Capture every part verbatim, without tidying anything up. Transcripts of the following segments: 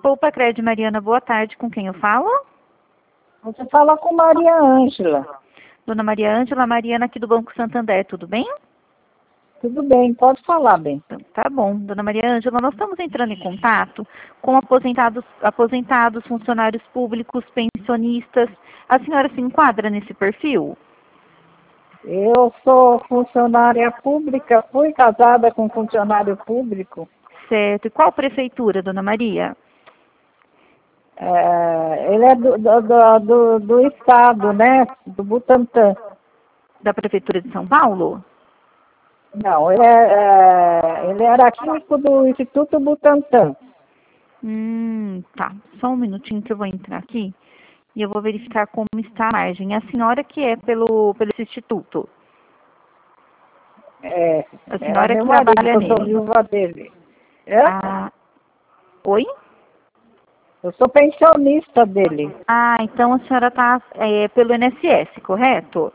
Poupa Crédito Mariana, boa tarde. Com quem eu falo? Você fala com Maria Ângela. Dona Maria Ângela, Mariana aqui do Banco Santander, tudo bem? Tudo bem, pode falar, bem. Então, tá bom. Dona Maria Ângela, nós estamos entrando em contato com aposentados, aposentados, funcionários públicos, pensionistas. A senhora se enquadra nesse perfil? Eu sou funcionária pública, fui casada com funcionário público. Certo. E qual prefeitura, Dona Maria? É, ele é do, do, do, do, do estado, né? Do Butantã. Da Prefeitura de São Paulo? Não, ele, é, é, ele era químico do Instituto Butantã. Hum, tá. Só um minutinho que eu vou entrar aqui e eu vou verificar como está a margem. A senhora que é pelo, pelo esse instituto? É, A era senhora meu que marido, trabalha eu sou nele? viúva dele. É? Ah, oi? Eu sou pensionista dele. Ah, então a senhora está é, pelo I N S S, correto?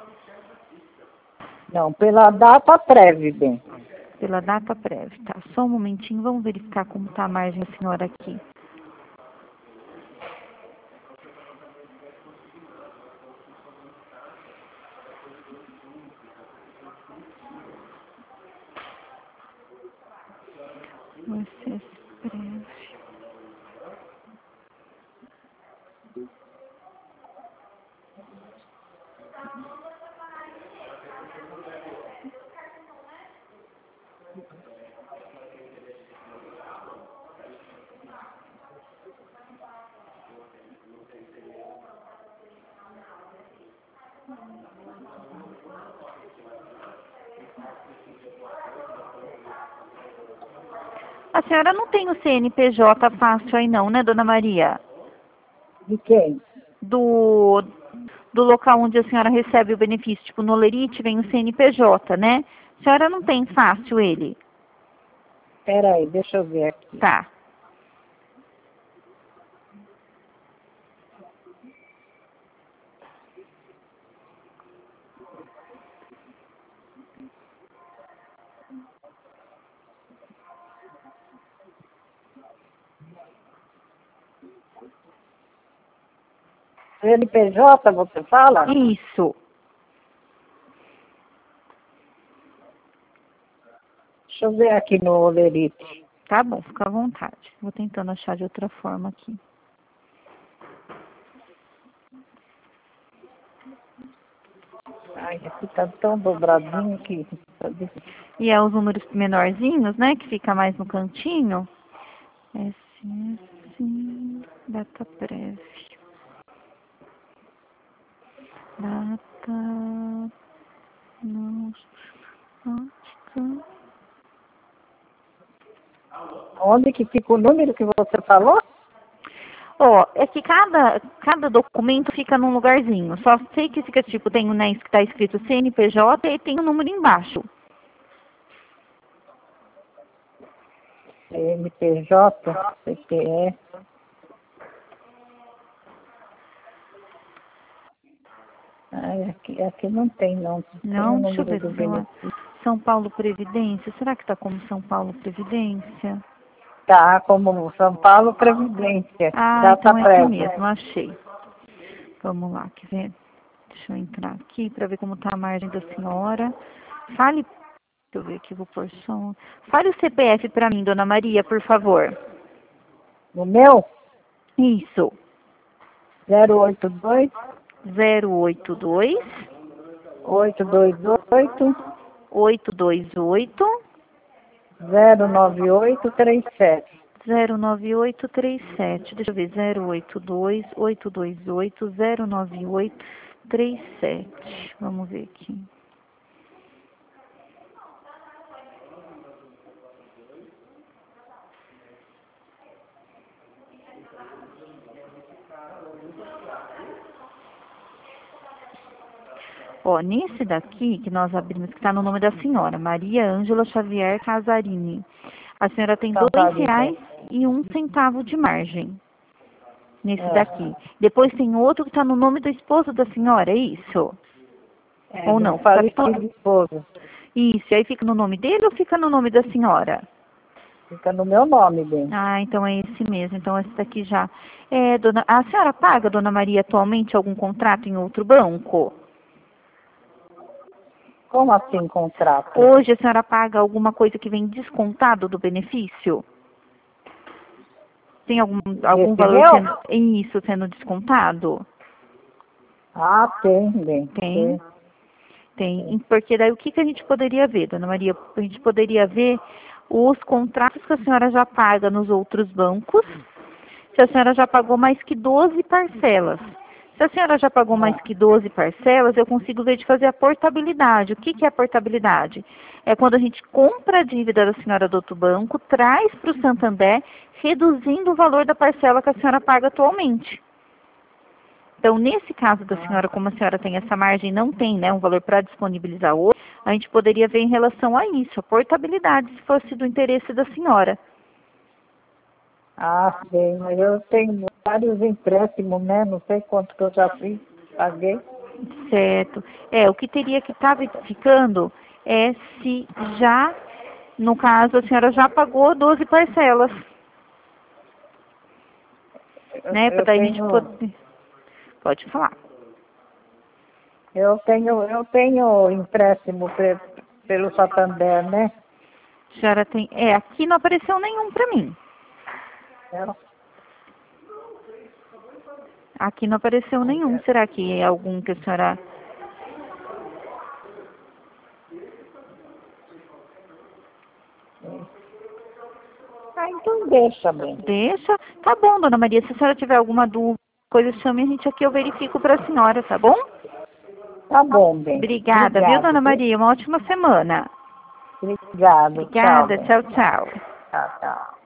Não, pela data prévia, bem. Pela data prévia, tá? Só um momentinho, vamos verificar como está a margem da senhora aqui. I N S S prévio. A senhora não tem o C N P J fácil aí não, né, Dona Maria? De quem? Do, do local onde a senhora recebe o benefício, tipo no Olerite vem o C N P J, né? A senhora não tem fácil ele? Espera aí, deixa eu ver aqui. Tá. C N P J, você fala? Isso. Deixa eu ver aqui no Olerite. Tá bom, fica à vontade. Vou tentando achar de outra forma aqui. Ai, aqui tá tão dobradinho que... E é os números menorzinhos, né, que fica mais no cantinho. S S, data prévia. Data... Nossa... Onde que fica o número que você falou? Ó, é que cada, cada documento fica num lugarzinho. Só sei que fica, tipo, tem o né, que tá escrito C N P J e tem o número embaixo. C N P J, C P E. Ai, aqui, aqui não tem, não. Não, Tem o deixa eu número ver do se eu... benefício. São Paulo Previdência. Será que tá como São Paulo Previdência? Tá, como São Paulo Previdência. Ah, Data então é aqui prévia. mesmo, achei. Vamos lá, quer ver? Deixa eu entrar aqui para ver como tá a margem da senhora. Fale, deixa eu ver aqui, vou pôr som. Fale o C P F para mim, Dona Maria, por favor. O meu? Isso. zero oito dois, zero oito dois, oito dois oito, oito dois oito, zero nove oito três sete. zero nove oito três sete. Deixa eu ver, zero oito dois, oito dois oito, zero nove oito três sete. Vamos ver aqui. Ó, nesse daqui que nós abrimos, que está no nome da senhora, Maria Ângela Xavier Casarini, a senhora tem dois Casarini. reais e um centavo de margem. Nesse É. daqui. Depois tem outro que está no nome do esposo da senhora, é isso? É, Ou do não? Fica to... falecido esposo. Isso, e aí fica no nome dele ou fica no nome da senhora? Fica no meu nome, bem. Ah, então é esse mesmo. Então esse daqui já. É, dona... A senhora paga, dona Maria, atualmente algum contrato em outro banco? Como assim contrato? Hoje a senhora paga alguma coisa que vem descontado do benefício? Tem algum, algum Esse valor meu? sendo, isso sendo descontado? Ah, tem, bem. Tem. Tem. Porque daí o que, que a gente poderia ver, dona Maria? A gente poderia ver os contratos que a senhora já paga nos outros bancos, se a senhora já pagou mais que doze parcelas. Se a senhora já pagou mais que doze parcelas, eu consigo ver de fazer a portabilidade. O que, que é a portabilidade? É quando a gente compra a dívida da senhora do outro banco, traz para o Santander, reduzindo o valor da parcela que a senhora paga atualmente. Então, nesse caso da senhora, como a senhora tem essa margem, não tem, né, um valor para disponibilizar hoje, a gente poderia ver em relação a isso, a portabilidade, se fosse do interesse da senhora. Ah, sim, mas eu tenho vários empréstimos, né? Não sei quanto que eu já fiz, paguei. Certo. É, o que teria que estar verificando é se já, no caso, a senhora já pagou doze parcelas, Eu, né, para eu daí a gente tenho, poder... Pode falar. eu tenho, eu tenho empréstimo pe- pelo Santander, né? A senhora tem... É, aqui não apareceu nenhum para mim. Eu, Aqui não apareceu nenhum. Será que é algum que a senhora... ah, então deixa, bem. Deixa? Tá bom, dona Maria. Se a senhora tiver alguma dúvida, coisa, chame a gente aqui, eu verifico para a senhora, tá bom? Tá bom, bem. Obrigada, viu, Obrigado, dona viu? Maria? Uma ótima semana. Obrigado. Tchau, Obrigada. bem. Tchau, tchau. Tchau, tchau.